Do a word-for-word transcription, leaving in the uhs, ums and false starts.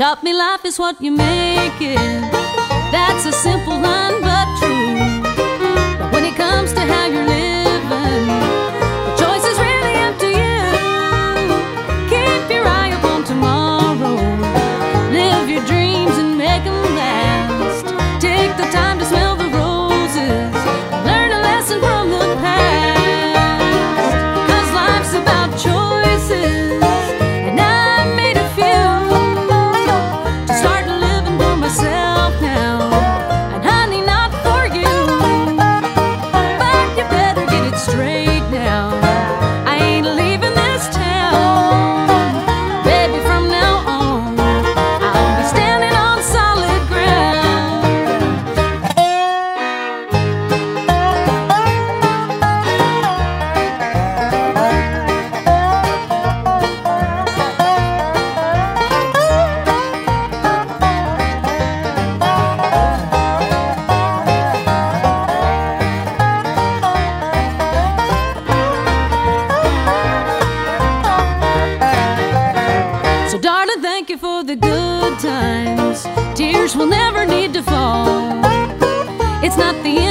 taught me life is what you make it. That's a simple line but true. But when it comes to how you're living, the choice is really up to you. Keep your eye upon tomorrow, live your dreams and make them last. Take the time to smell the roses, learn a lesson from the past. 'Cause life's about choices, and I made a few to start living for myself now, and honey, not for you. But you better get it straight now, I ain't leaving this town. Baby, from now on, I'll be standing on solid ground. So darling, thank you for the good times. Tears will never need to fall. It's not the